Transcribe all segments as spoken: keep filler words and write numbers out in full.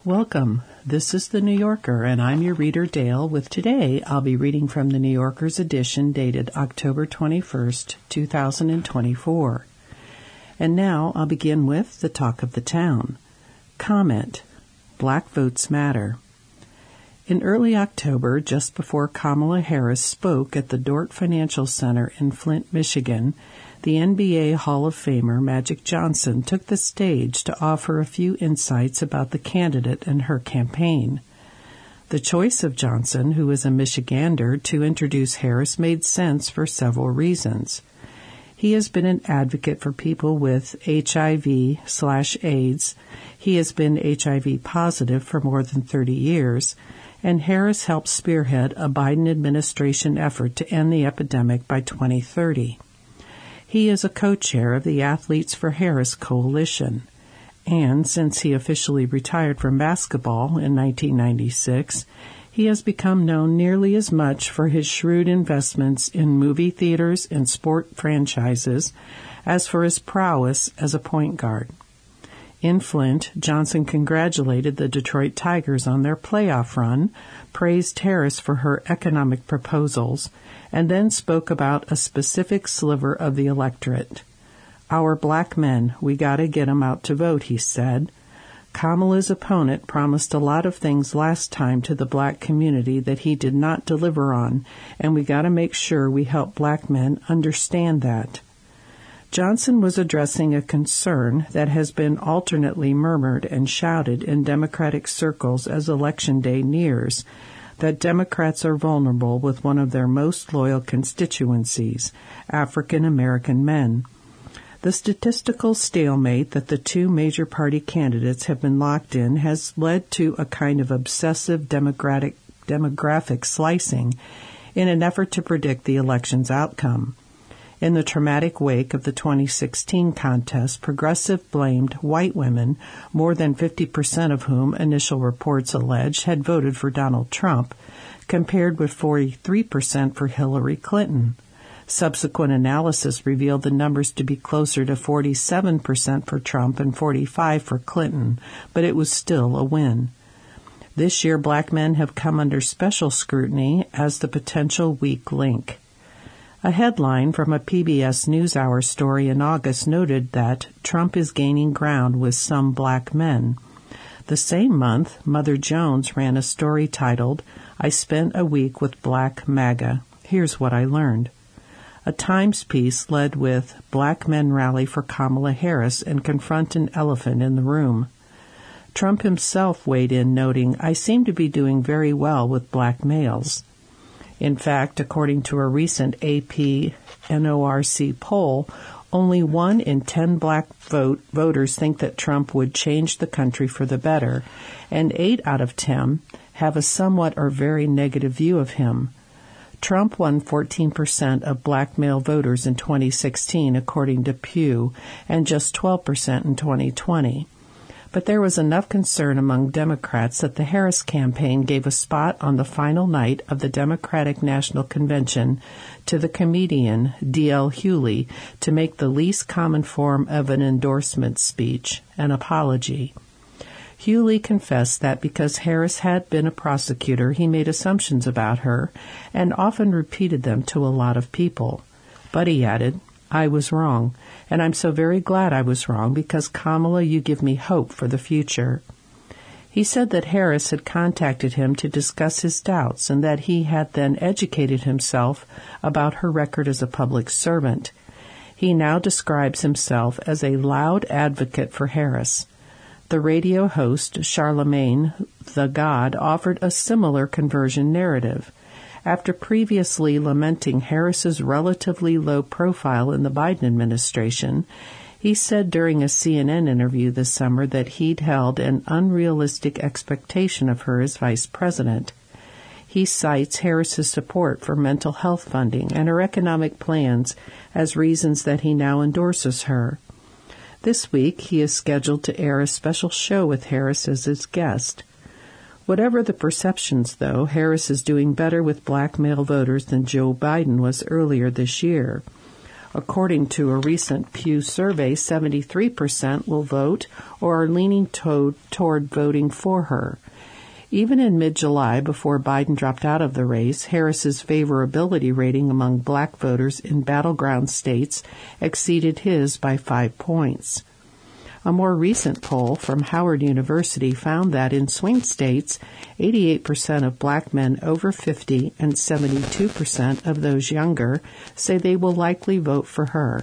Welcome. This is The New Yorker, and I'm your reader, Dale, with today I'll be reading from The New Yorker's edition dated October twenty-first, two thousand twenty-four. And now I'll begin with the talk of the town. Comment. Black Votes Matter. In early October, just before Kamala Harris spoke at the Dordt Financial Center in Flint, Michigan, the N B A Hall of Famer Magic Johnson took the stage to offer a few insights about the candidate and her campaign. The choice of Johnson, who is a Michigander, to introduce Harris made sense for several reasons. He has been an advocate for people with H I V slash AIDS. He has been H I V positive for more than thirty years, and Harris helped spearhead a Biden administration effort to end the epidemic by twenty thirty. He is a co-chair of the Athletes for Harris Coalition, and since he officially retired from basketball in nineteen ninety-six, he has become known nearly as much for his shrewd investments in movie theaters and sport franchises as for his prowess as a point guard. In Flint, Johnson congratulated the Detroit Tigers on their playoff run, praised Harris for her economic proposals, and then spoke about a specific sliver of the electorate. Our black men, we gotta get 'em out to vote, he said. Kamala's opponent promised a lot of things last time to the black community that he did not deliver on, and we gotta make sure we help black men understand that. Johnson was addressing a concern that has been alternately murmured and shouted in Democratic circles as Election Day nears, that Democrats are vulnerable with one of their most loyal constituencies, African American men. The statistical stalemate that the two major party candidates have been locked in has led to a kind of obsessive democratic demographic slicing in an effort to predict the election's outcome. In the traumatic wake of the twenty sixteen contest, progressive blamed white women, more than fifty percent of whom initial reports alleged had voted for Donald Trump, compared with forty-three percent for Hillary Clinton. Subsequent analysis revealed the numbers to be closer to forty-seven percent for Trump and forty-five percent for Clinton, but it was still a win. This year, black men have come under special scrutiny as the potential weak link. A headline from a P B S NewsHour story in August noted that Trump is gaining ground with some black men. The same month, Mother Jones ran a story titled, I Spent a Week with Black MAGA. Here's what I learned. A Times piece led with, Black men rally for Kamala Harris and confront an elephant in the room. Trump himself weighed in, noting, I seem to be doing very well with black males. In fact, according to a recent A P N O R C poll, only one in ten black vote voters think that Trump would change the country for the better, and eight out of ten have a somewhat or very negative view of him. Trump won fourteen percent of black male voters in twenty sixteen, according to Pew, and just twelve percent in twenty twenty. But there was enough concern among Democrats that the Harris campaign gave a spot on the final night of the Democratic National Convention to the comedian D L Hughley to make the least common form of an endorsement speech, an apology. Hughley confessed that because Harris had been a prosecutor, he made assumptions about her and often repeated them to a lot of people. But he added, I was wrong, and I'm so very glad I was wrong because, Kamala, you give me hope for the future. He said that Harris had contacted him to discuss his doubts and that he had then educated himself about her record as a public servant. He now describes himself as a loud advocate for Harris. The radio host, Charlemagne the God, offered a similar conversion narrative. After previously lamenting Harris's relatively low profile in the Biden administration, he said during a C N N interview this summer that he'd held an unrealistic expectation of her as vice president. He cites Harris's support for mental health funding and her economic plans as reasons that he now endorses her. This week, he is scheduled to air a special show with Harris as his guest. Whatever the perceptions, though, Harris is doing better with black male voters than Joe Biden was earlier this year. According to a recent Pew survey, seventy-three percent will vote or are leaning to- toward voting for her. Even in mid-July, before Biden dropped out of the race, Harris's favorability rating among black voters in battleground states exceeded his by five points. A more recent poll from Howard University found that in swing states, eighty-eight percent of black men over fifty and seventy-two percent of those younger say they will likely vote for her.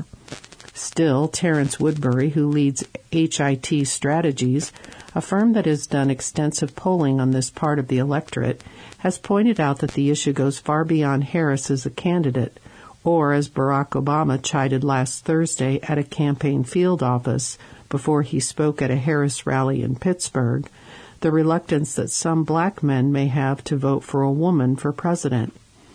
Still, Terrence Woodbury, who leads H I T Strategies, a firm that has done extensive polling on this part of the electorate, has pointed out that the issue goes far beyond Harris as a candidate, or as Barack Obama chided last Thursday at a campaign field office before he spoke at a Harris rally in Pittsburgh, the reluctance that some black men may have to vote for a woman for president.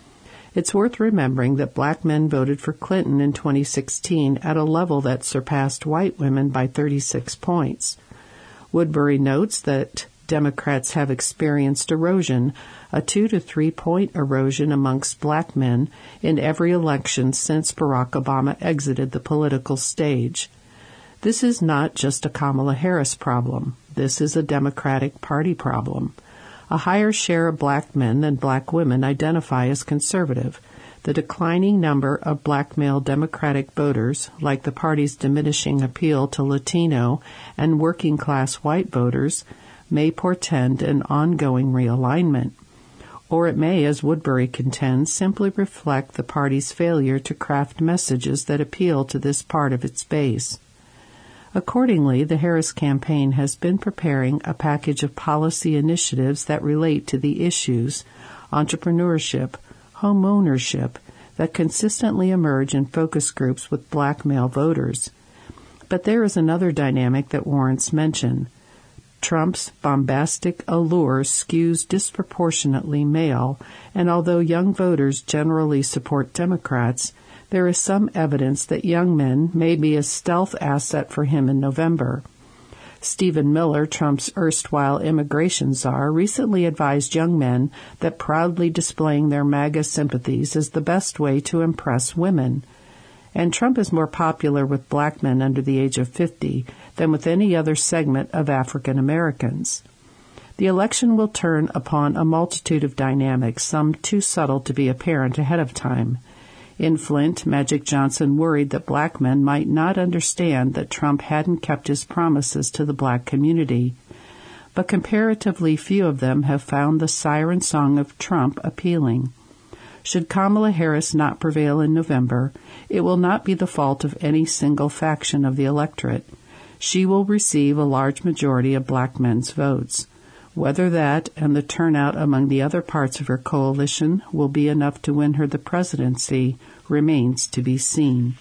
It's worth remembering that black men voted for Clinton in twenty sixteen at a level that surpassed white women by thirty-six points. Woodbury notes that Democrats have experienced erosion, a two to three point erosion amongst black men in every election since Barack Obama exited the political stage. This is not just a Kamala Harris problem. This is a Democratic Party problem. A higher share of black men than black women identify as conservative. The declining number of black male Democratic voters, like the party's diminishing appeal to Latino and working-class white voters, may portend an ongoing realignment. Or it may, as Woodbury contends, simply reflect the party's failure to craft messages that appeal to this part of its base. Accordingly, the Harris campaign has been preparing a package of policy initiatives that relate to the issues, entrepreneurship, home ownership, that consistently emerge in focus groups with black male voters. But there is another dynamic that warrants mention. Trump's bombastic allure skews disproportionately male, and although young voters generally support Democrats, there is some evidence that young men may be a stealth asset for him in November. Stephen Miller, Trump's erstwhile immigration czar, recently advised young men that proudly displaying their MAGA sympathies is the best way to impress women. And Trump is more popular with black men under the age of fifty than with any other segment of African Americans. The election will turn upon a multitude of dynamics, some too subtle to be apparent ahead of time. In Flint, Magic Johnson worried that black men might not understand that Trump hadn't kept his promises to the black community. But comparatively few of them have found the siren song of Trump appealing. Should Kamala Harris not prevail in November, it will not be the fault of any single faction of the electorate. She will receive a large majority of black men's votes. Whether that and the turnout among the other parts of her coalition will be enough to win her the presidency remains to be seen.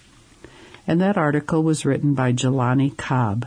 And that article was written by Jelani Cobb.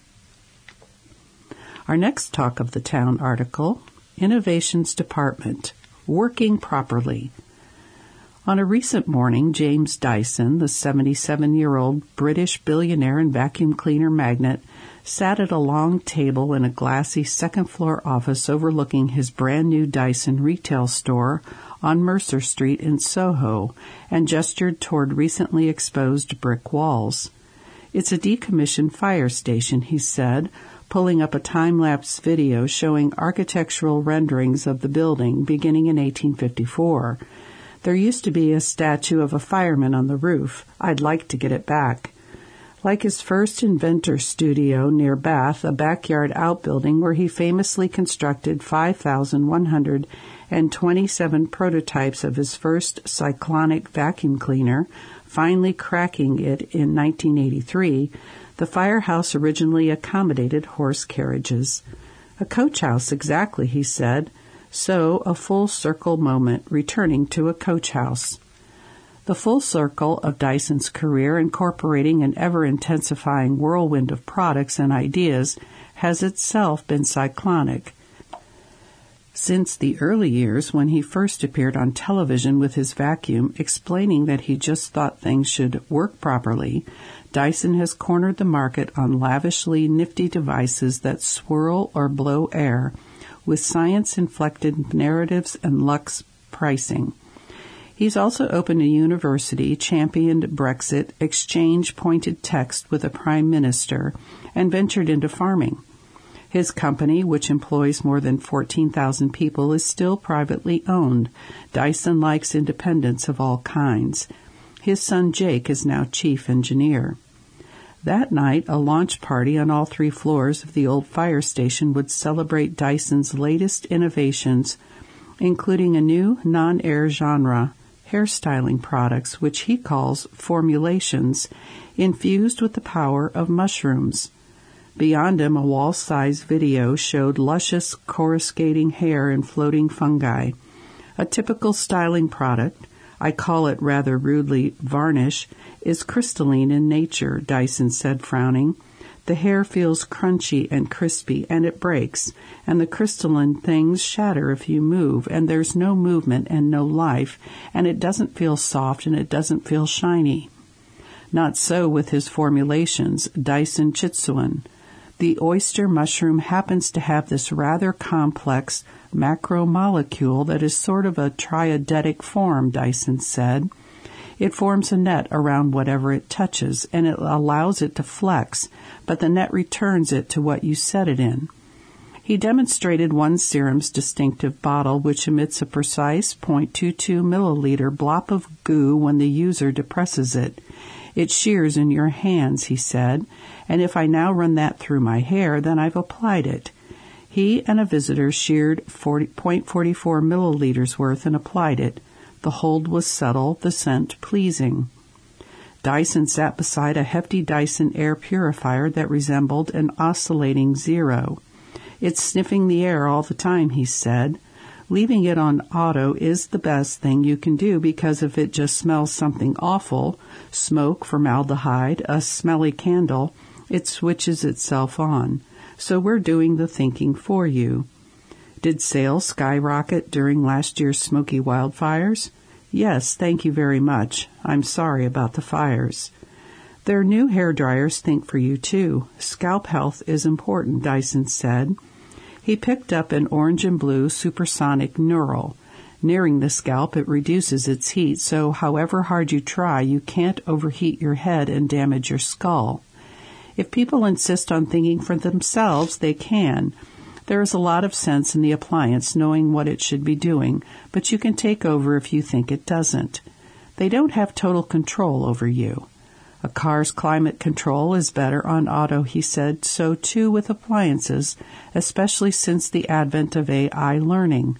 Our next Talk of the Town article, Innovations Department, Working Properly. On a recent morning, James Dyson, the seventy-seven-year-old British billionaire and vacuum cleaner magnate, sat at a long table in a glassy second-floor office overlooking his brand-new Dyson retail store on Mercer Street in Soho and gestured toward recently exposed brick walls. "It's a decommissioned fire station," he said, pulling up a time-lapse video showing architectural renderings of the building beginning in eighteen fifty-four. "There used to be a statue of a fireman on the roof. I'd like to get it back." Like his first inventor studio near Bath, a backyard outbuilding where he famously constructed five thousand one hundred twenty-seven prototypes of his first cyclonic vacuum cleaner, finally cracking it in nineteen eighty-three, the firehouse originally accommodated horse carriages. "A coach house, exactly," he said. So, a full circle moment, returning to a coach house. The full circle of Dyson's career, incorporating an ever-intensifying whirlwind of products and ideas, has itself been cyclonic. Since the early years when he first appeared on television with his vacuum explaining that he just thought things should work properly, Dyson has cornered the market on lavishly nifty devices that swirl or blow air with science-inflected narratives and luxe pricing. He's also opened a university, championed Brexit, exchanged pointed text with a prime minister, and ventured into farming. His company, which employs more than fourteen thousand people, is still privately owned. Dyson likes independence of all kinds. His son Jake is now chief engineer. That night, a launch party on all three floors of the old fire station would celebrate Dyson's latest innovations, including a new non-air genre, hairstyling products, which he calls formulations, infused with the power of mushrooms. Beyond him, a wall-sized video showed luscious coruscating hair and floating fungi. A typical styling product, I call it rather rudely varnish, is crystalline in nature, Dyson said, frowning. The hair feels crunchy and crispy, and it breaks, and the crystalline things shatter if you move, and there's no movement and no life, and it doesn't feel soft and it doesn't feel shiny. Not so with his formulations, Dyson Chitsuan. The oyster mushroom happens to have this rather complex macromolecule that is sort of a triadetic form, Dyson said. It forms a net around whatever it touches, and it allows it to flex, but the net returns it to what you set it in. He demonstrated one serum's distinctive bottle, which emits a precise zero point two two milliliter blop of goo when the user depresses it. It shears in your hands, he said, and if I now run that through my hair, then I've applied it. He and a visitor sheared zero point four four milliliters worth and applied it. The hold was subtle, the scent pleasing. Dyson sat beside a hefty Dyson air purifier that resembled an oscillating zero. It's sniffing the air all the time, he said. Leaving it on auto is the best thing you can do because if it just smells something awful, smoke, formaldehyde, a smelly candle, it switches itself on. So we're doing the thinking for you. Did sales skyrocket during last year's smoky wildfires? Yes, thank you very much. I'm sorry about the fires. Their new hair dryers think for you, too. Scalp health is important, Dyson said. He picked up an orange and blue supersonic Neural. Nearing the scalp, it reduces its heat, so however hard you try, you can't overheat your head and damage your skull. If people insist on thinking for themselves, they can. There is a lot of sense in the appliance knowing what it should be doing, but you can take over if you think it doesn't. They don't have total control over you. A car's climate control is better on auto, he said, so too with appliances, especially since the advent of A I learning.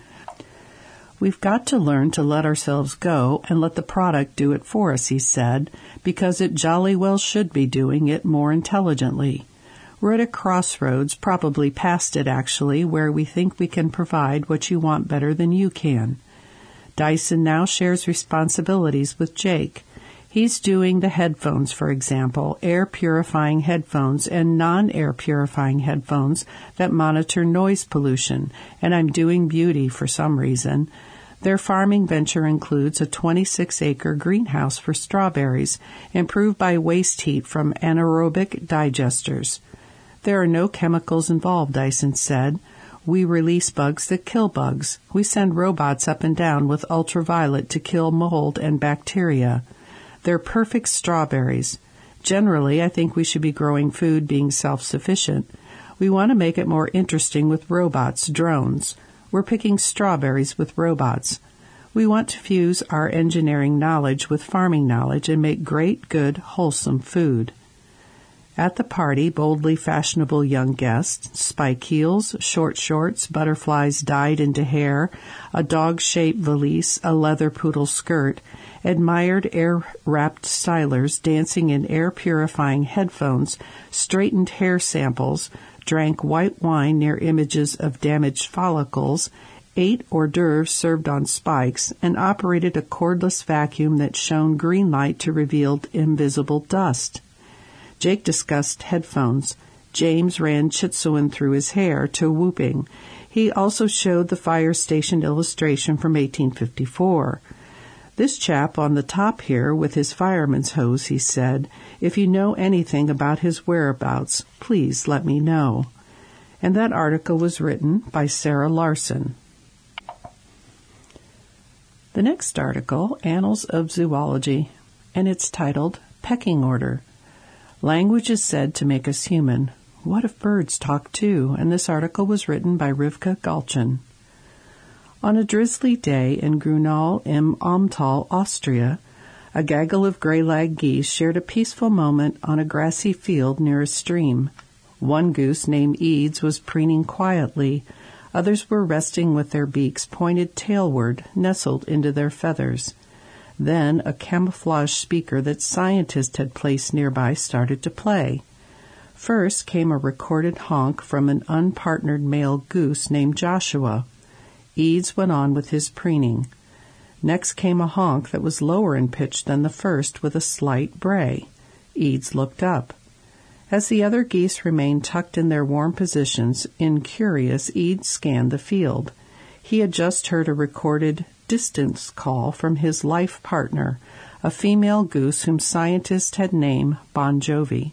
We've got to learn to let ourselves go and let the product do it for us, he said, because it jolly well should be doing it more intelligently. We're at a crossroads, probably past it actually, where we think we can provide what you want better than you can. Dyson now shares responsibilities with Jake. He's doing the headphones, for example, air-purifying headphones and non-air purifying headphones that monitor noise pollution, and I'm doing beauty for some reason. Their farming venture includes a twenty-six acre greenhouse for strawberries, improved by waste heat from anaerobic digesters. There are no chemicals involved, Dyson said. We release bugs that kill bugs. We send robots up and down with ultraviolet to kill mold and bacteria. They're perfect strawberries. Generally, I think we should be growing food being self-sufficient. We want to make it more interesting with robots, drones. We're picking strawberries with robots. We want to fuse our engineering knowledge with farming knowledge and make great, good, wholesome food. At the party, boldly fashionable young guests, spike heels, short shorts, butterflies dyed into hair, a dog-shaped valise, a leather poodle skirt, admired air-wrapped stylers dancing in air-purifying headphones, straightened hair samples, drank white wine near images of damaged follicles, ate hors d'oeuvres served on spikes, and operated a cordless vacuum that shone green light to reveal invisible dust. Jake discussed headphones. James ran Chitsuan through his hair to whooping. He also showed the fire station illustration from eighteen fifty-four. This chap on the top here with his fireman's hose, he said, if you know anything about his whereabouts, please let me know. And that article was written by Sarah Larson. The next article, Annals of Zoology, and it's titled Pecking Order. Language is said to make us human. What if birds talk too? And this article was written by Rivka Galchen. On a drizzly day in Grunau im Amtal, Austria, a gaggle of gray-lag geese shared a peaceful moment on a grassy field near a stream. One goose named Eads was preening quietly. Others were resting with their beaks pointed tailward, nestled into their feathers. Then a camouflage speaker that scientists had placed nearby started to play. First came a recorded honk from an unpartnered male goose named Joshua. Eads went on with his preening. Next came a honk that was lower in pitch than the first, with a slight bray. Eads looked up. As the other geese remained tucked in their warm positions, incurious, Eads scanned the field. He had just heard a recorded distance call from his life partner, a female goose whom scientists had named Bon Jovi.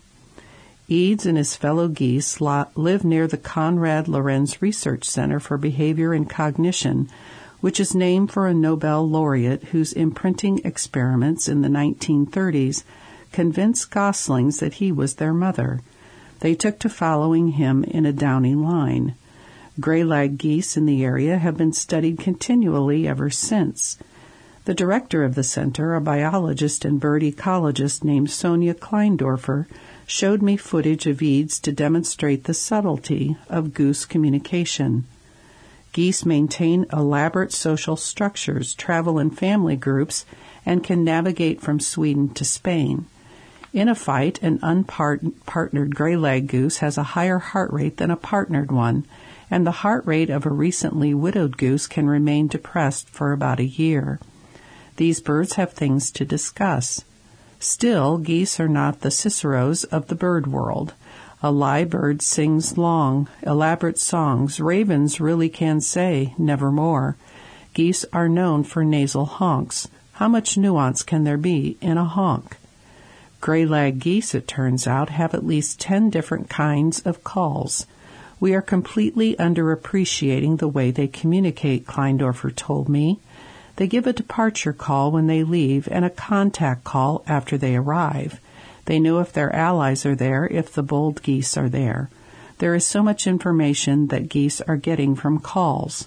Eads and his fellow geese live near the Konrad Lorenz Research Center for Behavior and Cognition, which is named for a Nobel laureate whose imprinting experiments in the nineteen thirties convinced goslings that he was their mother. They took to following him in a downy line. Gray-lag geese in the area have been studied continually ever since. The director of the center, a biologist and bird ecologist named Sonia Kleindorfer, showed me footage of Eads to demonstrate the subtlety of goose communication. Geese maintain elaborate social structures, travel in family groups, and can navigate from Sweden to Spain. In a fight, an unpartnered gray-lag goose has a higher heart rate than a partnered one, and the heart rate of a recently widowed goose can remain depressed for about a year. These birds have things to discuss. Still, geese are not the Ciceros of the bird world. A lyrebird sings long, elaborate songs. Ravens really can say, nevermore. Geese are known for nasal honks. How much nuance can there be in a honk? Gray-lag geese, it turns out, have at least ten different kinds of calls. We are completely underappreciating the way they communicate, Kleindorfer told me. They give a departure call when they leave and a contact call after they arrive. They know if their allies are there, if the bold geese are there. There is so much information that geese are getting from calls.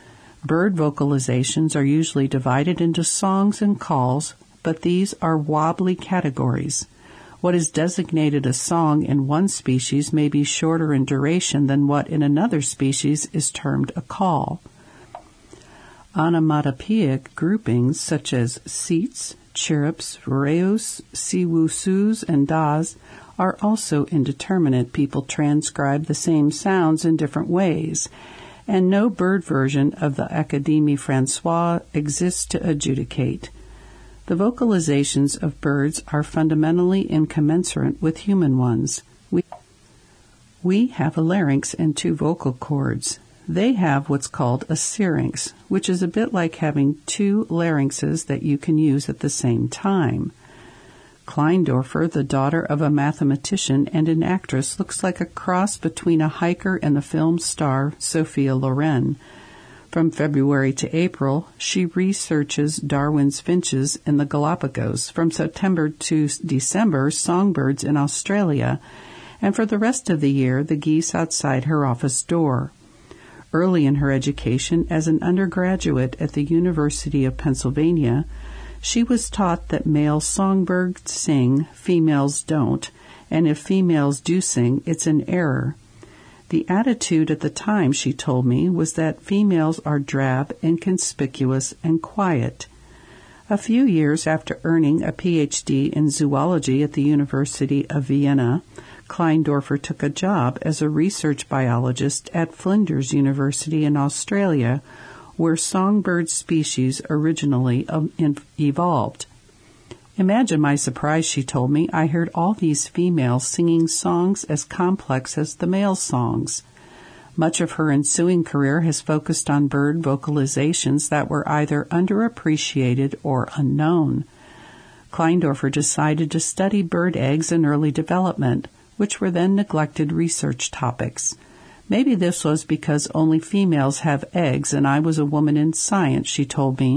Bird vocalizations are usually divided into songs and calls, but these are wobbly categories. What is designated a song in one species may be shorter in duration than what in another species is termed a call. Onomatopoeic groupings such as seats, chirrups, reus, siwusus, and das are also indeterminate. People transcribe the same sounds in different ways, and no bird version of the Académie Française exists to adjudicate. The vocalizations of birds are fundamentally incommensurate with human ones. We, we have a larynx and two vocal cords. They have what's called a syrinx, which is a bit like having two larynxes that you can use at the same time. Kleindorfer, the daughter of a mathematician and an actress, looks like a cross between a hiker and the film star Sophia Loren. From February to April, she researches Darwin's finches in the Galapagos. From September to December, songbirds in Australia. And for the rest of the year, the geese outside her office door. Early in her education, as an undergraduate at the University of Pennsylvania, she was taught that male songbirds sing, females don't, and if females do sing, it's an error. The attitude at the time, she told me, was that females are drab, inconspicuous, and quiet. A few years after earning a P H D in zoology at the University of Vienna, Kleindorfer took a job as a research biologist at Flinders University in Australia, where songbird species originally evolved. Imagine my surprise, she told me. I heard all these females singing songs as complex as the male songs. Much of her ensuing career has focused on bird vocalizations that were either underappreciated or unknown. Kleindorfer decided to study bird eggs in early development, which were then neglected research topics. Maybe this was because only females have eggs and I was a woman in science, she told me.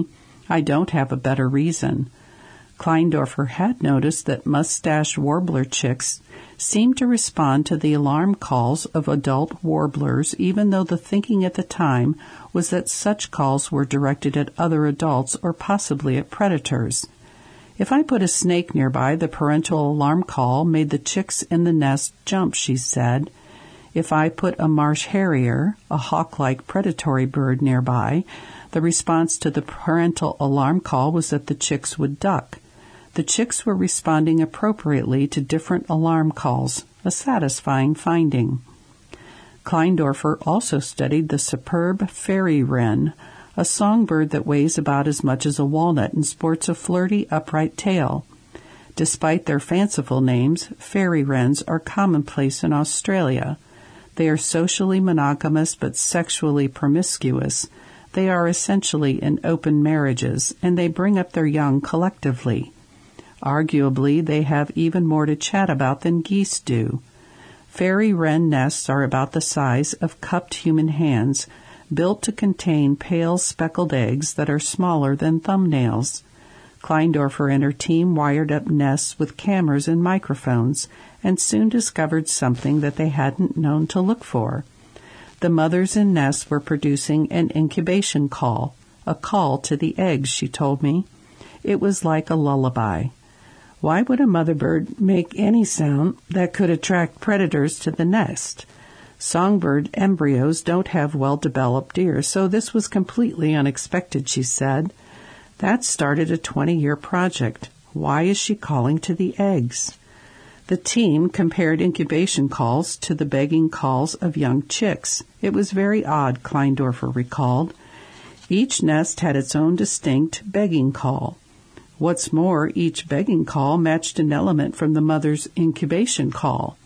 I don't have a better reason. Kleindorfer had noticed that mustache warbler chicks seemed to respond to the alarm calls of adult warblers, even though the thinking at the time was that such calls were directed at other adults or possibly at predators. If I put a snake nearby, the parental alarm call made the chicks in the nest jump, she said. If I put a marsh harrier, a hawk-like predatory bird, nearby, the response to the parental alarm call was that the chicks would duck. The chicks were responding appropriately to different alarm calls, a satisfying finding. Kleindorfer also studied the superb fairy wren, a songbird that weighs about as much as a walnut and sports a flirty, upright tail. Despite their fanciful names, fairy wrens are commonplace in Australia. They are socially monogamous but sexually promiscuous. They are essentially in open marriages, and they bring up their young collectively. Arguably, they have even more to chat about than geese do. Fairy wren nests are about the size of cupped human hands, built to contain pale speckled eggs that are smaller than thumbnails. Kleindorfer and her team wired up nests with cameras and microphones and soon discovered something that they hadn't known to look for. The mothers in nests were producing an incubation call, a call to the eggs, she told me. It was like a lullaby. Why would a mother bird make any sound that could attract predators to the nest? Songbird embryos don't have well-developed ears, so this was completely unexpected, she said. That started a twenty-year project. Why is she calling to the eggs? The team compared incubation calls to the begging calls of young chicks. It was very odd, Kleindorfer recalled. Each nest had its own distinct begging call. What's more, each begging call matched an element from the mother's incubation call.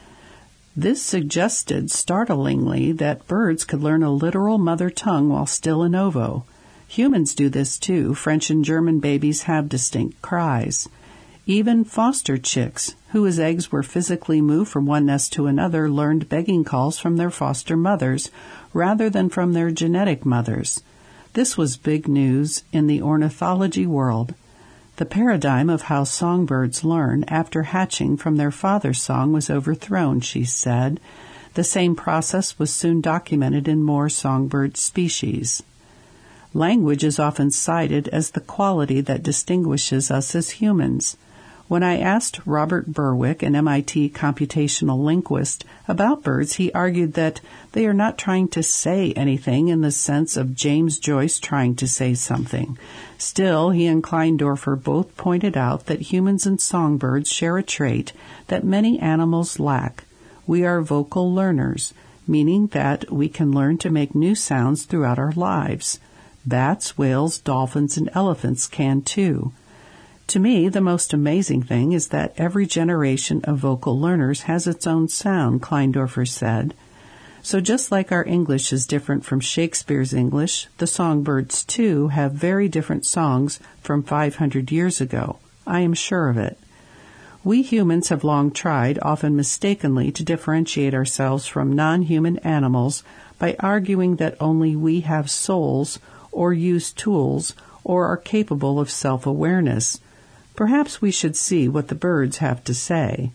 This suggested startlingly that birds could learn a literal mother tongue while still in ovo. Humans do this too. French and German babies have distinct cries. Even foster chicks, whose eggs were physically moved from one nest to another, learned begging calls from their foster mothers rather than from their genetic mothers. This was big news in the ornithology world. The paradigm of how songbirds learn after hatching from their father's song was overthrown, she said. The same process was soon documented in more songbird species. Language is often cited as the quality that distinguishes us as humans. When I asked Robert Berwick, an M I T computational linguist, about birds, he argued that they are not trying to say anything in the sense of James Joyce trying to say something. Still, he and Kleindorfer both pointed out that humans and songbirds share a trait that many animals lack. We are vocal learners, meaning that we can learn to make new sounds throughout our lives. Bats, whales, dolphins, and elephants can too. To me, the most amazing thing is that every generation of vocal learners has its own sound, Kleindorfer said. So just like our English is different from Shakespeare's English, the songbirds, too, have very different songs from five hundred years ago. I am sure of it. We humans have long tried, often mistakenly, to differentiate ourselves from non-human animals by arguing that only we have souls or use tools or are capable of self-awareness. Perhaps we should see what the birds have to say.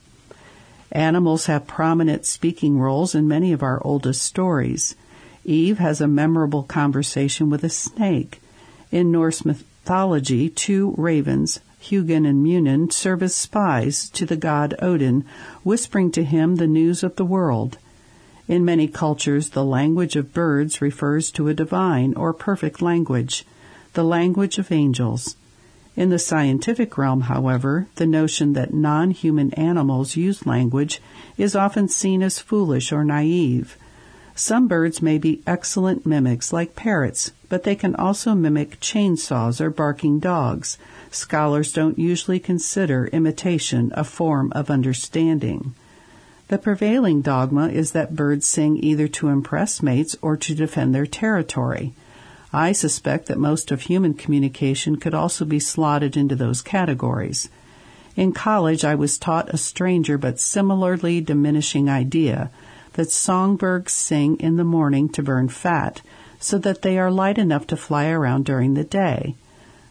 Animals have prominent speaking roles in many of our oldest stories. Eve has a memorable conversation with a snake. In Norse mythology, two ravens, Hugin and Munin, serve as spies to the god Odin, whispering to him the news of the world. In many cultures, the language of birds refers to a divine or perfect language, the language of angels. In the scientific realm, however, the notion that non-human animals use language is often seen as foolish or naive. Some birds may be excellent mimics like parrots, but they can also mimic chainsaws or barking dogs. Scholars don't usually consider imitation a form of understanding. The prevailing dogma is that birds sing either to impress mates or to defend their territory. I suspect that most of human communication could also be slotted into those categories. In college, I was taught a stranger but similarly diminishing idea that songbirds sing in the morning to burn fat so that they are light enough to fly around during the day.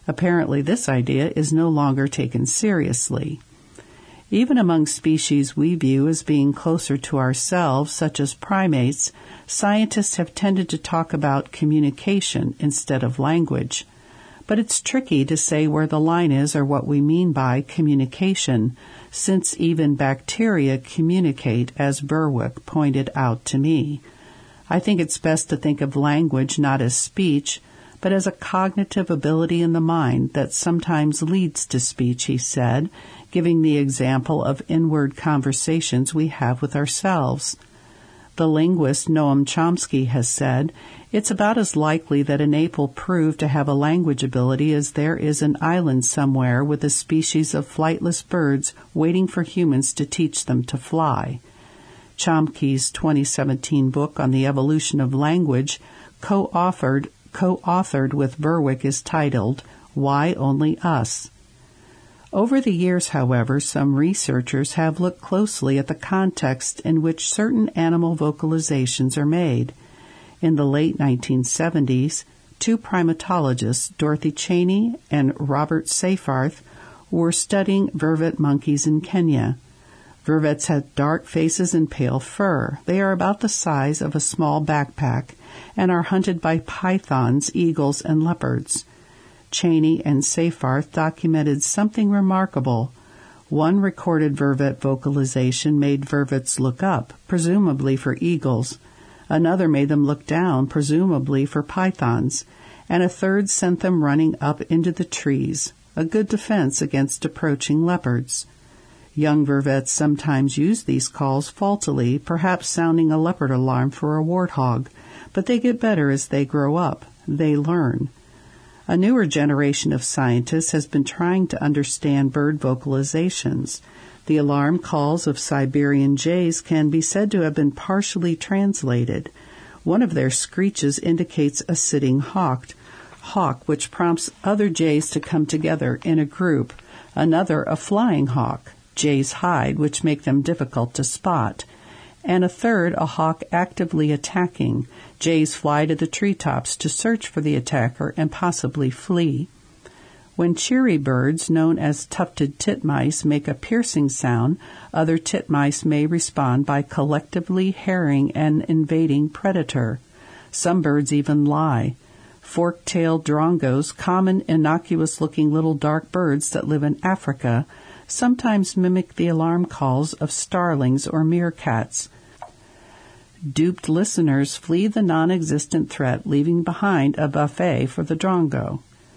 Apparently, this idea is no longer taken seriously. Even among species we view as being closer to ourselves, such as primates, scientists have tended to talk about communication instead of language. But it's tricky to say where the line is or what we mean by communication, since even bacteria communicate, as Berwick pointed out to me. I think it's best to think of language not as speech, but as a cognitive ability in the mind that sometimes leads to speech, he said, giving the example of inward conversations we have with ourselves. The linguist Noam Chomsky has said, it's about as likely that an ape will prove to have a language ability as there is an island somewhere with a species of flightless birds waiting for humans to teach them to fly. Chomsky's twenty seventeen book on the evolution of language, co-authored, co-authored with Berwick, is titled, Why Only Us? Over the years, however, some researchers have looked closely at the context in which certain animal vocalizations are made. In the late nineteen seventies, two primatologists, Dorothy Cheney and Robert Seyfarth, were studying vervet monkeys in Kenya. Vervets have dark faces and pale fur. They are about the size of a small backpack and are hunted by pythons, eagles, and leopards. Cheney and Seyfarth documented something remarkable. One recorded vervet vocalization made vervets look up, presumably for eagles. Another made them look down, presumably for pythons. And a third sent them running up into the trees, a good defense against approaching leopards. Young vervets sometimes use these calls faultily, perhaps sounding a leopard alarm for a warthog, but they get better as they grow up. They learn. A newer generation of scientists has been trying to understand bird vocalizations. The alarm calls of Siberian jays can be said to have been partially translated. One of their screeches indicates a sitting hawk, hawk, which prompts other jays to come together in a group. Another, a flying hawk. Jays hide, which make them difficult to spot. And a third, a hawk actively attacking. Jays fly to the treetops to search for the attacker and possibly flee. When cheery birds, known as tufted titmice, make a piercing sound, other titmice may respond by collectively harrying an invading predator. Some birds even lie. Fork-tailed drongos, common innocuous-looking little dark birds that live in Africa, sometimes mimic the alarm calls of starlings or meerkats. Duped listeners flee the non-existent threat, leaving behind a buffet for the drongo.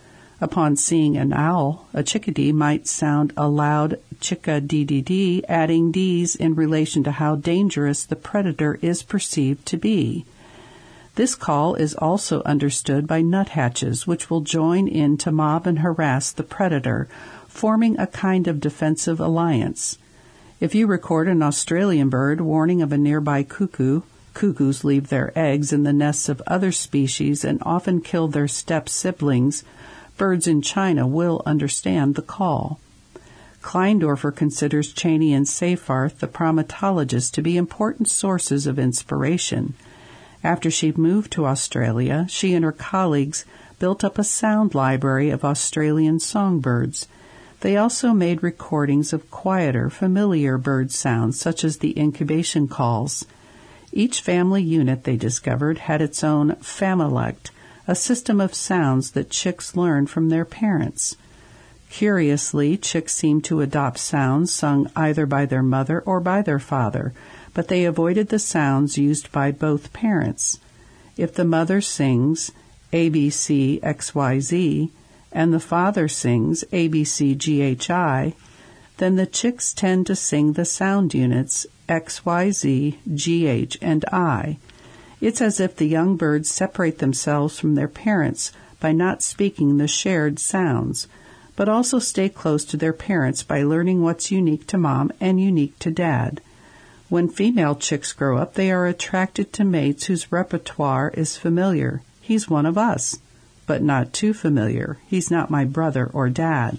Upon seeing an owl, a chickadee might sound a loud chicka-dee-dee-dee, adding D's in relation to how dangerous the predator is perceived to be. This call is also understood by nuthatches, which will join in to mob and harass the predator, forming a kind of defensive alliance. If you record an Australian bird warning of a nearby cuckoo, cuckoos leave their eggs in the nests of other species and often kill their step siblings, birds in China will understand the call. Kleindorfer considers Cheney and Seyfarth, the primatologists, to be important sources of inspiration. After she moved to Australia, she and her colleagues built up a sound library of Australian songbirds. They also made recordings of quieter, familiar bird sounds, such as the incubation calls. Each family unit, they discovered, had its own familect, a system of sounds that chicks learned from their parents. Curiously, chicks seemed to adopt sounds sung either by their mother or by their father, but they avoided the sounds used by both parents. If the mother sings A B C X Y Z and the father sings A B C G H I, then the chicks tend to sing the sound units X Y Z, G H, and I. It's as if the young birds separate themselves from their parents by not speaking the shared sounds, but also stay close to their parents by learning what's unique to mom and unique to dad. When female chicks grow up, they are attracted to mates whose repertoire is familiar. He's one of us, but not too familiar. He's not my brother or dad.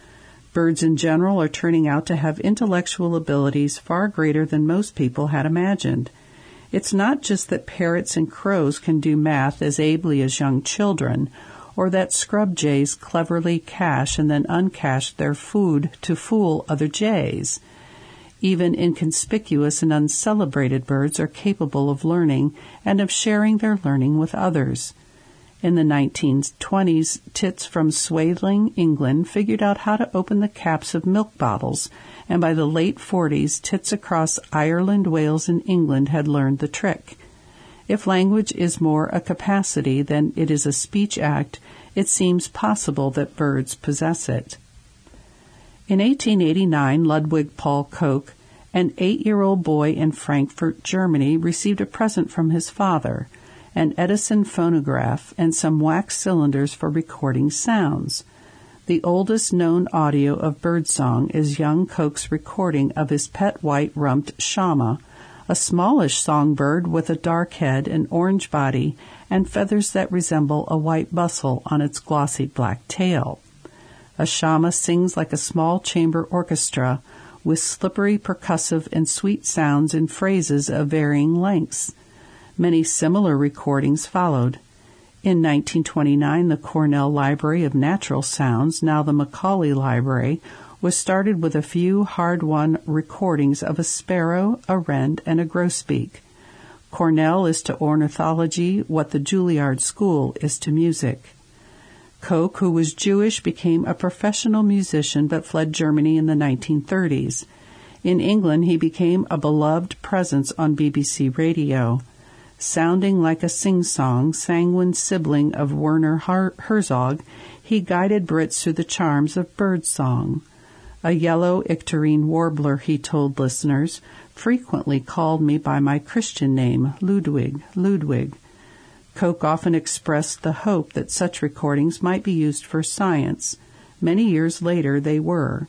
Birds in general are turning out to have intellectual abilities far greater than most people had imagined. It's not just that parrots and crows can do math as ably as young children, or that scrub jays cleverly cache and then uncache their food to fool other jays. Even inconspicuous and uncelebrated birds are capable of learning and of sharing their learning with others. In the nineteen twenties, tits from Swaithling, England, figured out how to open the caps of milk bottles, and by the late forties, tits across Ireland, Wales, and England had learned the trick. If language is more a capacity than it is a speech act, it seems possible that birds possess it. In eighteen eighty-nine, Ludwig Paul Koch, an eight-year-old boy in Frankfurt, Germany, received a present from his father, an Edison phonograph and some wax cylinders for recording sounds. The oldest known audio of birdsong is young Koch's recording of his pet white-rumped shama, a smallish songbird with a dark head and orange body and feathers that resemble a white bustle on its glossy black tail. A shama sings like a small chamber orchestra with slippery percussive and sweet sounds in phrases of varying lengths. Many similar recordings followed. In nineteen twenty-nine, the Cornell Library of Natural Sounds, now the Macaulay Library, was started with a few hard-won recordings of a sparrow, a wren, and a grosbeak. Cornell is to ornithology what the Juilliard School is to music. Koch, who was Jewish, became a professional musician but fled Germany in the nineteen thirties. In England, he became a beloved presence on B B C Radio. Sounding like a sing-song, sanguine sibling of Werner Herzog, he guided Brits through the charms of birdsong. A yellow icterine warbler, he told listeners, frequently called me by my Christian name, Ludwig, Ludwig. Koch often expressed the hope that such recordings might be used for science. Many years later, they were.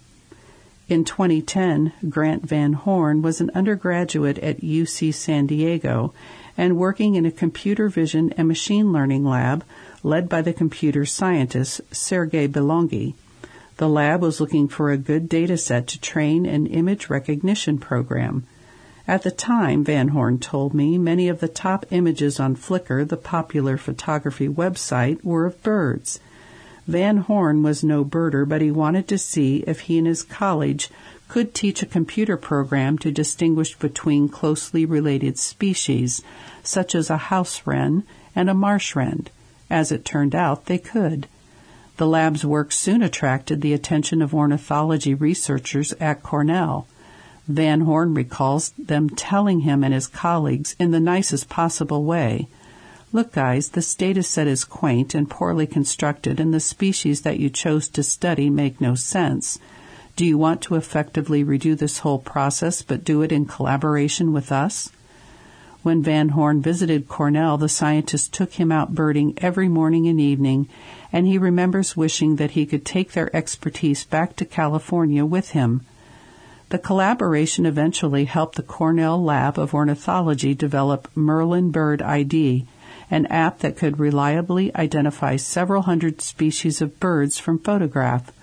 In twenty ten, Grant Van Horn was an undergraduate at U C San Diego and working in a computer vision and machine learning lab led by the computer scientist Sergey Belongi. The lab was looking for a good data set to train an image recognition program. At the time, Van Horn told me, many of the top images on Flickr, the popular photography website, were of birds. Van Horn was no birder, but he wanted to see if he and his college could teach a computer program to distinguish between closely related species, such as a house wren and a marsh wren. As it turned out, they could. The lab's work soon attracted the attention of ornithology researchers at Cornell. Van Horn recalls them telling him and his colleagues in the nicest possible way, "Look, guys, this data set is quaint and poorly constructed, and the species that you chose to study make no sense. Do you want to effectively redo this whole process, but do it in collaboration with us?" When Van Horn visited Cornell, the scientists took him out birding every morning and evening, and he remembers wishing that he could take their expertise back to California with him. The collaboration eventually helped the Cornell Lab of Ornithology develop Merlin Bird I D, an app that could reliably identify several hundred species of birds from photograph.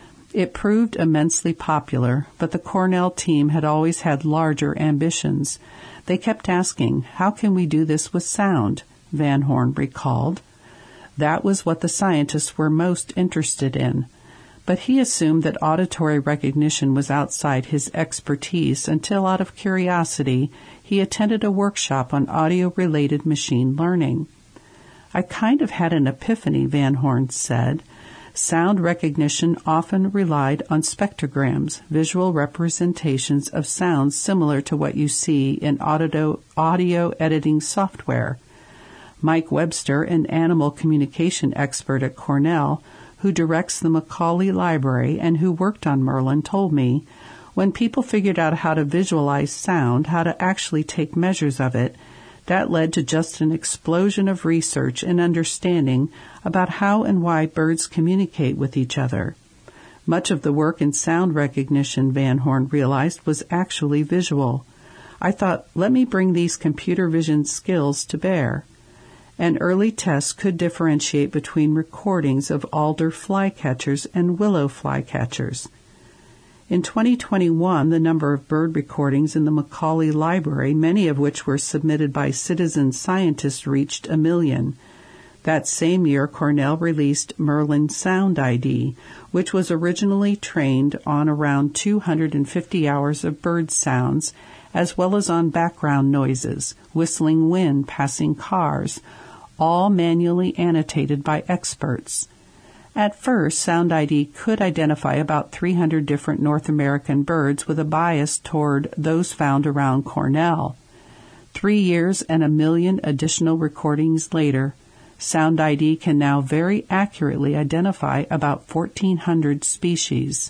It proved immensely popular, but the Cornell team had always had larger ambitions. They kept asking, "How can we do this with sound?" Van Horn recalled. That was what the scientists were most interested in. But he assumed that auditory recognition was outside his expertise until, out of curiosity, he attended a workshop on audio-related machine learning. "I kind of had an epiphany," Van Horn said. Sound recognition often relied on spectrograms, visual representations of sounds similar to what you see in audio, audio editing software. Mike Webster, an animal communication expert at Cornell, who directs the Macaulay Library and who worked on Merlin, told me, when people figured out how to visualize sound, how to actually take measures of it, that led to just an explosion of research and understanding about how and why birds communicate with each other. Much of the work in sound recognition, Van Horn realized, was actually visual. I thought, let me bring these computer vision skills to bear. An early test could differentiate between recordings of alder flycatchers and willow flycatchers. In twenty twenty-one, the number of bird recordings in the Macaulay Library, many of which were submitted by citizen scientists, reached a million. That same year, Cornell released Merlin Sound I D, which was originally trained on around two hundred fifty hours of bird sounds, as well as on background noises, whistling wind, passing cars, all manually annotated by experts. At first, Sound I D could identify about three hundred different North American birds with a bias toward those found around Cornell. Three years and a million additional recordings later, Sound I D can now very accurately identify about fourteen hundred species.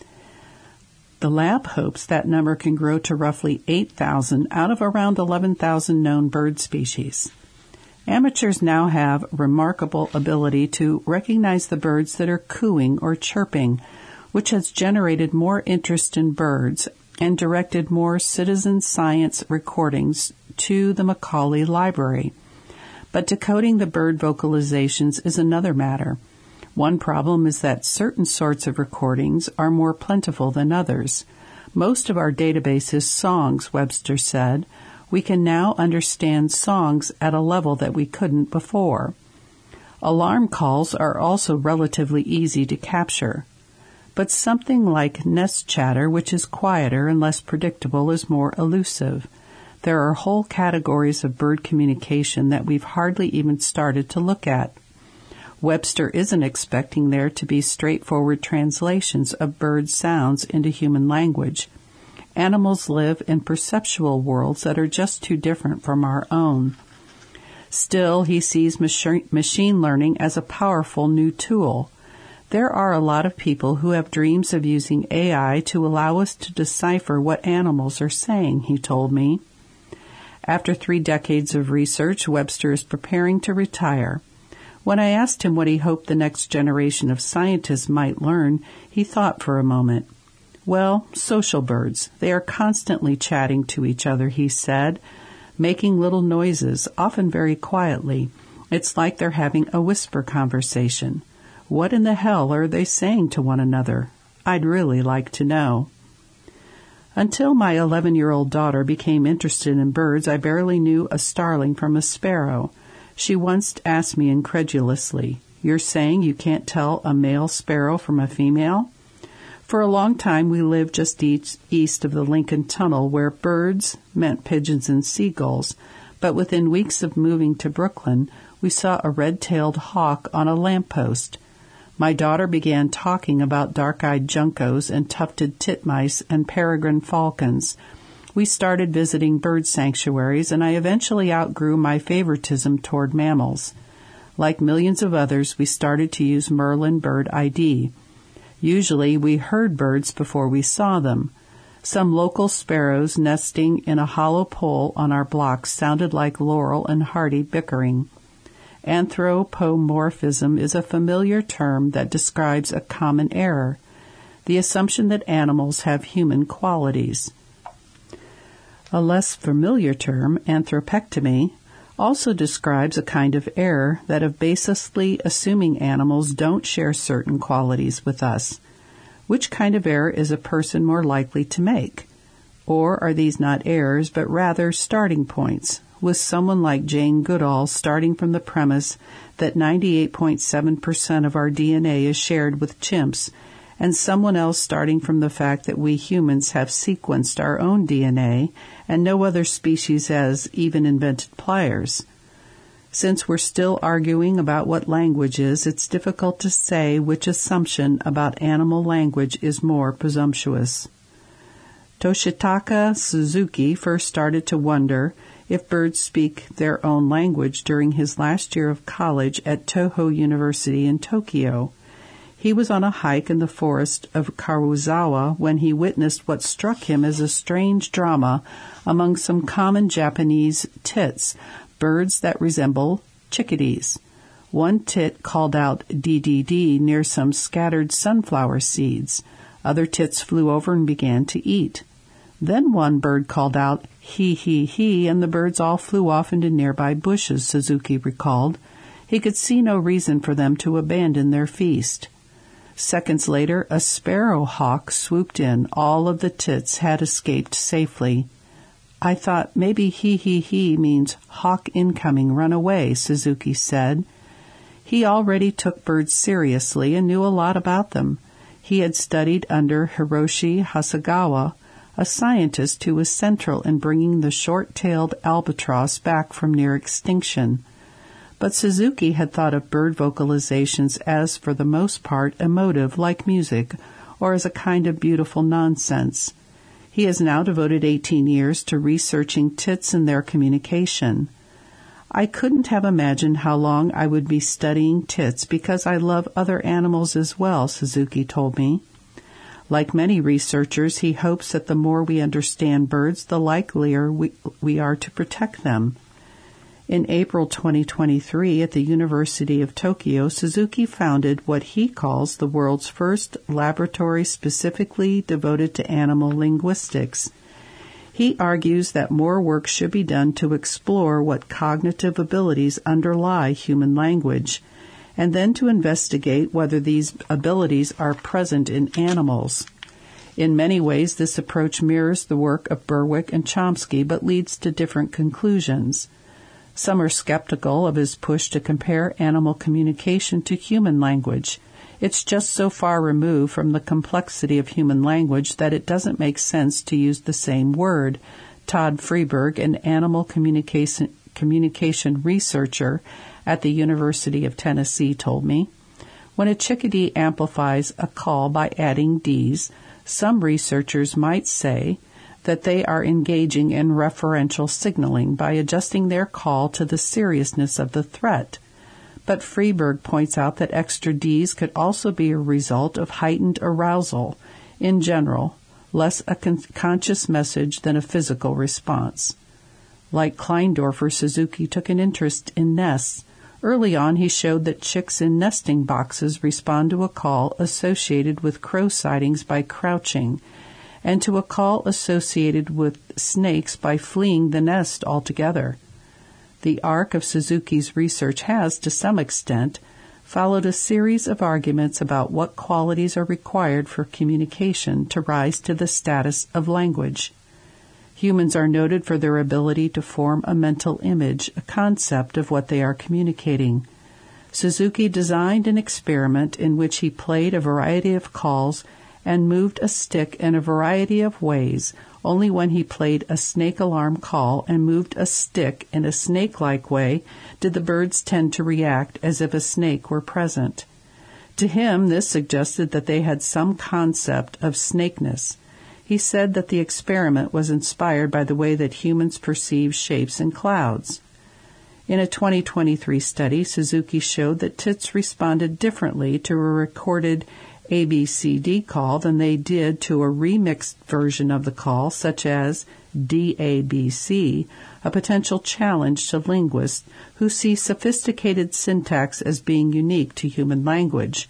The lab hopes that number can grow to roughly eight thousand out of around eleven thousand known bird species. Amateurs now have remarkable ability to recognize the birds that are cooing or chirping, which has generated more interest in birds and directed more citizen science recordings to the Macaulay Library. But decoding the bird vocalizations is another matter. One problem is that certain sorts of recordings are more plentiful than others. Most of our database is songs, Webster said. We can now understand songs at a level that we couldn't before. Alarm calls are also relatively easy to capture. But something like nest chatter, which is quieter and less predictable, is more elusive. There are whole categories of bird communication that we've hardly even started to look at. Webster isn't expecting there to be straightforward translations of bird sounds into human language. Animals live in perceptual worlds that are just too different from our own. Still, he sees machi- machine learning as a powerful new tool. There are a lot of people who have dreams of using A I to allow us to decipher what animals are saying, he told me. After three decades of research, Webster is preparing to retire. When I asked him what he hoped the next generation of scientists might learn, he thought for a moment. Well, social birds. They are constantly chatting to each other, he said, making little noises, often very quietly. It's like they're having a whisper conversation. What in the hell are they saying to one another? I'd really like to know. Until my eleven-year-old daughter became interested in birds, I barely knew a starling from a sparrow. She once asked me incredulously, "You're saying you can't tell a male sparrow from a female?" For a long time, we lived just east, east of the Lincoln Tunnel, where birds meant pigeons and seagulls, but within weeks of moving to Brooklyn, we saw a red-tailed hawk on a lamppost. My daughter began talking about dark-eyed juncos and tufted titmice and peregrine falcons. We started visiting bird sanctuaries, and I eventually outgrew my favoritism toward mammals. Like millions of others, we started to use Merlin Bird I D. Usually, we heard birds before we saw them. Some local sparrows nesting in a hollow pole on our block sounded like Laurel and Hardy bickering. Anthropomorphism is a familiar term that describes a common error, the assumption that animals have human qualities. A less familiar term, anthropectomy, also describes a kind of error that of baselessly assuming animals don't share certain qualities with us. Which kind of error is a person more likely to make? Or are these not errors, but rather starting points, with someone like Jane Goodall starting from the premise that ninety-eight point seven percent of our D N A is shared with chimps, and someone else starting from the fact that we humans have sequenced our own D N A and no other species has even invented pliers. Since we're still arguing about what language is, it's difficult to say which assumption about animal language is more presumptuous. Toshitaka Suzuki first started to wonder if birds speak their own language during his last year of college at Toho University in Tokyo. He was on a hike in the forest of Karuizawa when he witnessed what struck him as a strange drama among some common Japanese tits, birds that resemble chickadees. One tit called out D D D near some scattered sunflower seeds. Other tits flew over and began to eat. Then one bird called out, "He, he, he," and the birds all flew off into nearby bushes, Suzuki recalled. He could see no reason for them to abandon their feast. Seconds later, a sparrow hawk swooped in. All of the tits had escaped safely. "I thought maybe he, he, he means hawk incoming, run away," Suzuki said. He already took birds seriously and knew a lot about them. He had studied under Hiroshi Hasegawa, a scientist who was central in bringing the short-tailed albatross back from near extinction. But Suzuki had thought of bird vocalizations as, for the most part, emotive, like music, or as a kind of beautiful nonsense. He has now devoted eighteen years to researching tits and their communication. I couldn't have imagined how long I would be studying tits because I love other animals as well, Suzuki told me. Like many researchers, he hopes that the more we understand birds, the likelier we, we are to protect them. In April twenty twenty-three, at the University of Tokyo, Suzuki founded what he calls the world's first laboratory specifically devoted to animal linguistics. He argues that more work should be done to explore what cognitive abilities underlie human language, and then to investigate whether these abilities are present in animals. In many ways, this approach mirrors the work of Berwick and Chomsky, but leads to different conclusions. Some are skeptical of his push to compare animal communication to human language. It's just so far removed from the complexity of human language that it doesn't make sense to use the same word. Todd Freeberg, an animal communication, communication researcher at the University of Tennessee, told me. When a chickadee amplifies a call by adding Ds, some researchers might say that they are engaging in referential signaling by adjusting their call to the seriousness of the threat. But Freeberg points out that extra Ds could also be a result of heightened arousal, in general, less a con- conscious message than a physical response. Like Kleindorfer, Suzuki took an interest in nests. Early on, he showed that chicks in nesting boxes respond to a call associated with crow sightings by crouching, and to a call associated with snakes by fleeing the nest altogether. The arc of Suzuki's research has, to some extent, followed a series of arguments about what qualities are required for communication to rise to the status of language. Humans are noted for their ability to form a mental image, a concept of what they are communicating. Suzuki designed an experiment in which he played a variety of calls and moved a stick in a variety of ways. Only when he played a snake alarm call and moved a stick in a snake-like way did the birds tend to react as if a snake were present. To him, this suggested that they had some concept of snakeness. He said that the experiment was inspired by the way that humans perceive shapes in clouds. In a twenty twenty-three study, Suzuki showed that tits responded differently to a recorded A B C D call than they did to a remixed version of the call, such as D A B C, a potential challenge to linguists who see sophisticated syntax as being unique to human language.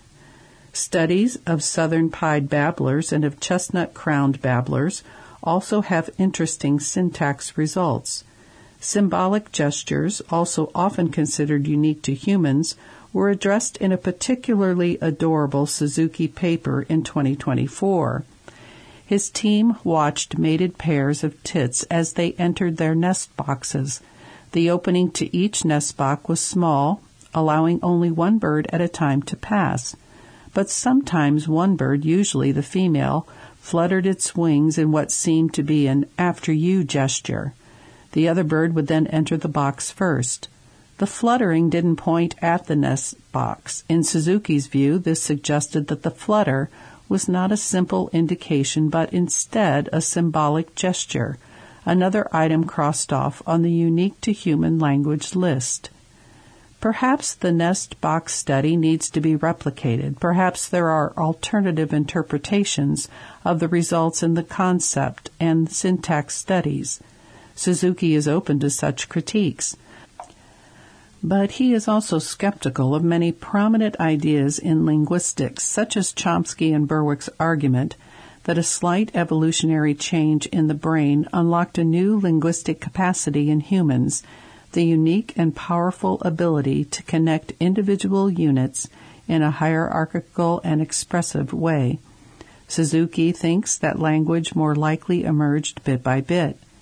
Studies of southern pied babblers and of chestnut-crowned babblers also have interesting syntax results. Symbolic gestures, also often considered unique to humans, were addressed in a particularly adorable Suzuki paper in twenty twenty-four. His team watched mated pairs of tits as they entered their nest boxes. The opening to each nest box was small, allowing only one bird at a time to pass. But sometimes one bird, usually the female, fluttered its wings in what seemed to be an after-you gesture. The other bird would then enter the box first. The fluttering didn't point at the nest box. In Suzuki's view, this suggested that the flutter was not a simple indication, but instead a symbolic gesture, another item crossed off on the unique to human language list. Perhaps the nest box study needs to be replicated. Perhaps there are alternative interpretations of the results in the concept and syntax studies. Suzuki is open to such critiques. But he is also skeptical of many prominent ideas in linguistics, such as Chomsky and Berwick's argument that a slight evolutionary change in the brain unlocked a new linguistic capacity in humans, the unique and powerful ability to connect individual units in a hierarchical and expressive way. Suzuki thinks that language more likely emerged bit by bit.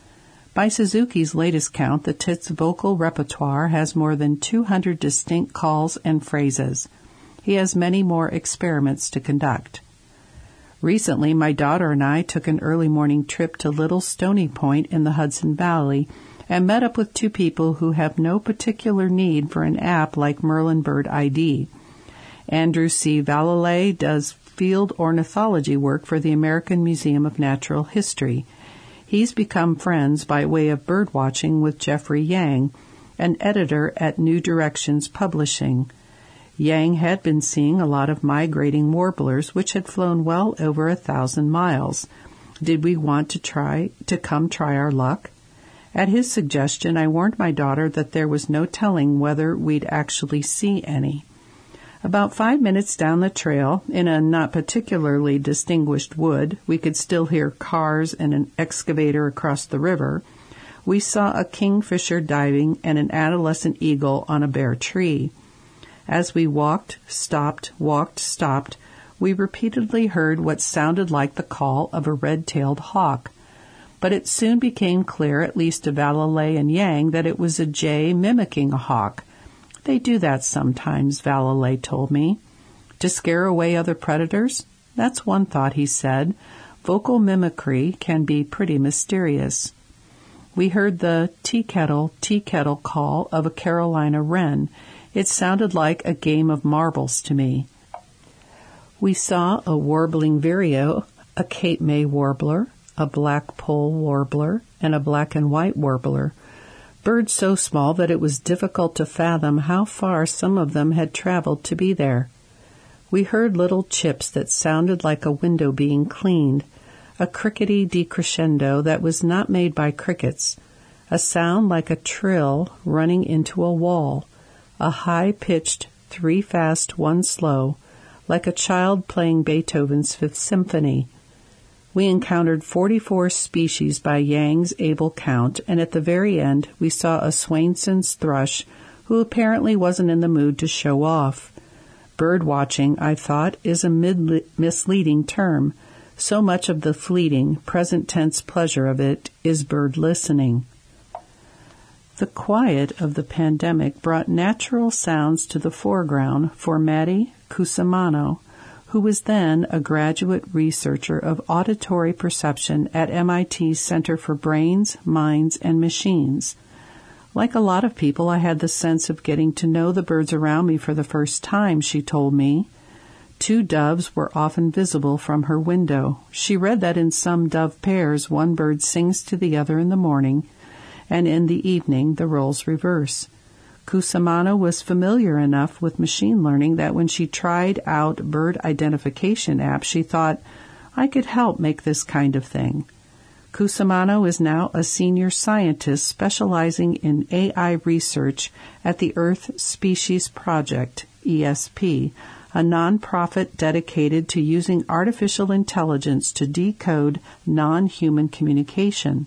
By Suzuki's latest count, the tit's vocal repertoire has more than two hundred distinct calls and phrases. He has many more experiments to conduct. Recently, my daughter and I took an early morning trip to Little Stony Point in the Hudson Valley and met up with two people who have no particular need for an app like Merlin Bird I D. Andrew C. Valalay does field ornithology work for the American Museum of Natural History. He's become friends by way of birdwatching with Jeffrey Yang, an editor at New Directions Publishing. Yang had been seeing a lot of migrating warblers, which had flown well over a thousand miles. Did we want to try to come try our luck? At his suggestion, I warned my daughter that there was no telling whether we'd actually see any. About five minutes down the trail, in a not particularly distinguished wood, we could still hear cars and an excavator across the river, we saw a kingfisher diving and an adolescent eagle on a bare tree. As we walked, stopped, walked, stopped, we repeatedly heard what sounded like the call of a red-tailed hawk. But it soon became clear, at least to Valalay and Yang, that it was a jay mimicking a hawk. They do that sometimes, Valalay told me. To scare away other predators? That's one thought, he said. Vocal mimicry can be pretty mysterious. We heard the tea-kettle, tea-kettle call of a Carolina wren. It sounded like a game of marbles to me. We saw a warbling vireo, a Cape May warbler, a black pole warbler, and a black and white warbler. Birds so small that it was difficult to fathom how far some of them had traveled to be there. We heard little chips that sounded like a window being cleaned, a crickety decrescendo that was not made by crickets, a sound like a trill running into a wall, a high-pitched three fast, one slow, like a child playing Beethoven's Fifth Symphony. We encountered forty-four species by Yang's able count, and at the very end we saw a Swainson's thrush who apparently wasn't in the mood to show off. Bird watching, I thought, is a mid- misleading term. So much of the fleeting, present-tense pleasure of it is bird listening. The quiet of the pandemic brought natural sounds to the foreground for Matti Cusimano, who was then a graduate researcher of auditory perception at M I T's Center for Brains, Minds, and Machines. Like a lot of people, I had the sense of getting to know the birds around me for the first time, she told me. Two doves were often visible from her window. She read that in some dove pairs, one bird sings to the other in the morning, and in the evening the roles reverse. Cusimano was familiar enough with machine learning that when she tried out bird identification apps, she thought, I could help make this kind of thing. Cusimano is now a senior scientist specializing in A I research at the Earth Species Project, E S P, a nonprofit dedicated to using artificial intelligence to decode non-human communication.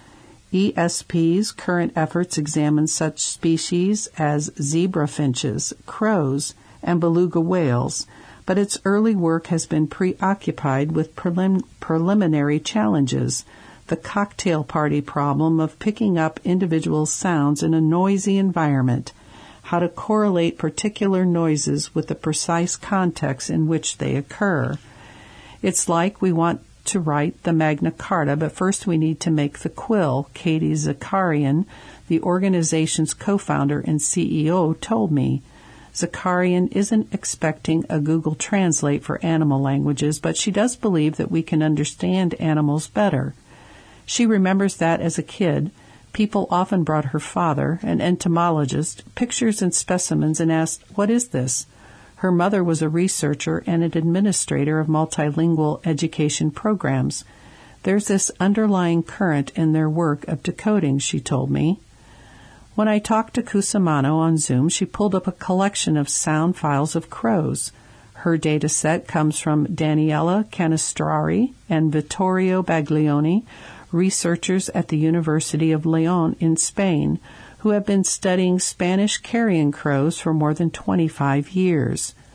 E S P's current efforts examine such species as zebra finches, crows, and beluga whales, but its early work has been preoccupied with prelim- preliminary challenges, the cocktail party problem of picking up individual sounds in a noisy environment, how to correlate particular noises with the precise context in which they occur. It's like we want to write the Magna Carta, but first we need to make the quill, Katie Zakarian, the organization's co-founder and C E O, told me. Zakarian isn't expecting a Google Translate for animal languages, but she does believe that we can understand animals better. She remembers that as a kid, people often brought her father, an entomologist, pictures and specimens and asked, "What is this?" Her mother was a researcher and an administrator of multilingual education programs. There's this underlying current in their work of decoding, she told me. When I talked to Cusimano on Zoom, she pulled up a collection of sound files of crows. Her data set comes from Daniela Canestrari and Vittorio Baglioni, researchers at the University of León in Spain, who have been studying Spanish carrion crows for more than twenty-five years.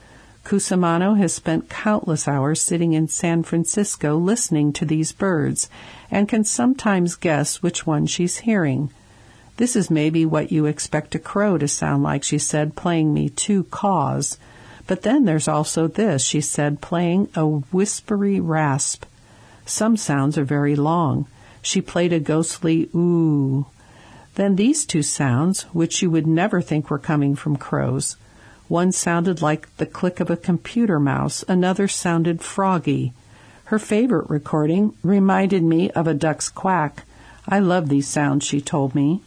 Cusimano has spent countless hours sitting in San Francisco listening to these birds and can sometimes guess which one she's hearing. This is maybe what you expect a crow to sound like, she said, playing me two caws. But then there's also this, she said, playing a whispery rasp. Some sounds are very long. She played a ghostly ooh. Then these two sounds, which you would never think were coming from crows. One sounded like the click of a computer mouse, another sounded froggy. Her favorite recording reminded me of a duck's quack. I love these sounds, she told me.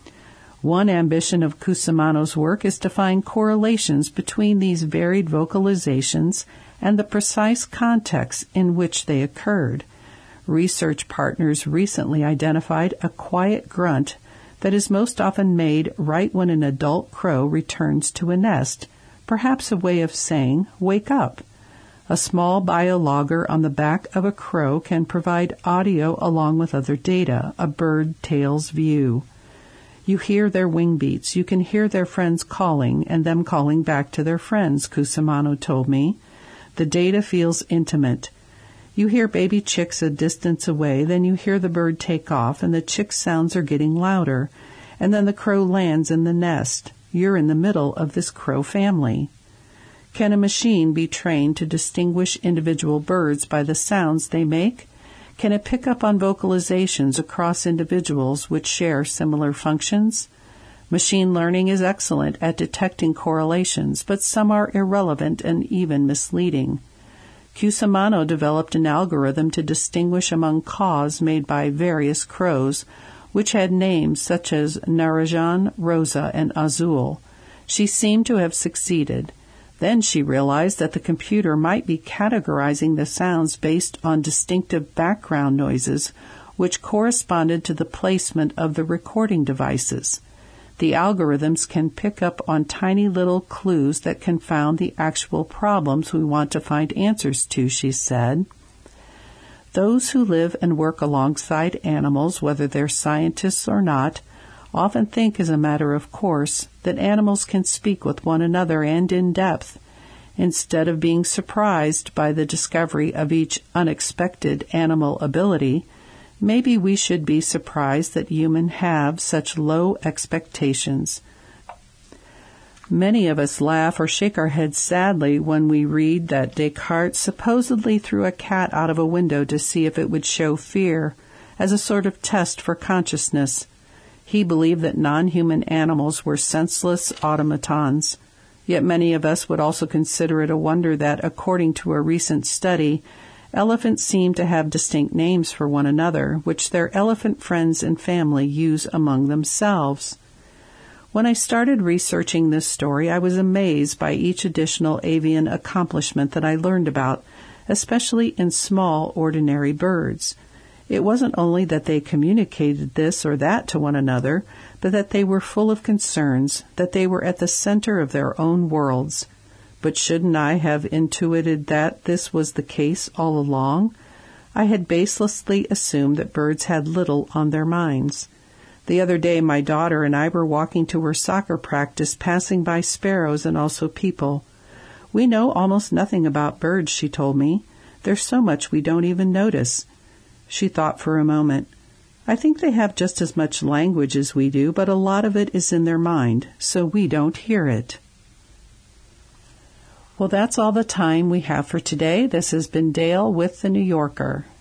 One ambition of Cusimano's work is to find correlations between these varied vocalizations and the precise context in which they occurred. Research partners recently identified a quiet grunt that is most often made right when an adult crow returns to a nest, perhaps a way of saying, "Wake up." A small biologger on the back of a crow can provide audio along with other data, a bird tail's view. You hear their wing beats. You can hear their friends calling and them calling back to their friends, Cusimano told me. The data feels intimate. You hear baby chicks a distance away, then you hear the bird take off, and the chick sounds are getting louder, and then the crow lands in the nest. You're in the middle of this crow family. Can a machine be trained to distinguish individual birds by the sounds they make? Can it pick up on vocalizations across individuals which share similar functions? Machine learning is excellent at detecting correlations, but some are irrelevant and even misleading. Cusimano developed an algorithm to distinguish among caws made by various crows, which had names such as Narajan, Rosa, and Azul. She seemed to have succeeded. Then she realized that the computer might be categorizing the sounds based on distinctive background noises, which corresponded to the placement of the recording devices. The algorithms can pick up on tiny little clues that confound the actual problems we want to find answers to, she said. Those who live and work alongside animals, whether they're scientists or not, often think as a matter of course that animals can speak with one another and in depth. Instead of being surprised by the discovery of each unexpected animal ability, maybe we should be surprised that humans have such low expectations. Many of us laugh or shake our heads sadly when we read that Descartes supposedly threw a cat out of a window to see if it would show fear, as a sort of test for consciousness. He believed that non-human animals were senseless automatons. Yet many of us would also consider it a wonder that, according to a recent study, elephants seem to have distinct names for one another, which their elephant friends and family use among themselves. When I started researching this story, I was amazed by each additional avian accomplishment that I learned about, especially in small, ordinary birds. It wasn't only that they communicated this or that to one another, but that they were full of concerns, that they were at the center of their own worlds. But shouldn't I have intuited that this was the case all along? I had baselessly assumed that birds had little on their minds. The other day, my daughter and I were walking to her soccer practice, passing by sparrows and also people. We know almost nothing about birds, she told me. There's so much we don't even notice. She thought for a moment. I think they have just as much language as we do, but a lot of it is in their mind, so we don't hear it. Well, that's all the time we have for today. This has been Dale with The New Yorker.